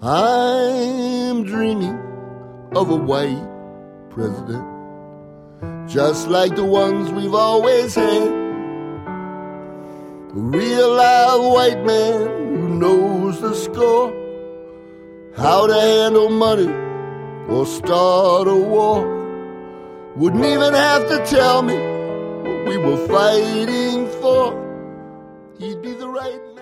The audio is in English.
I'm dreaming of a white president, just like the ones we've always had. A real live white man who knows the score, how to handle money or start a war. Wouldn't even have to tell me what we were fighting for. He'd be the right man.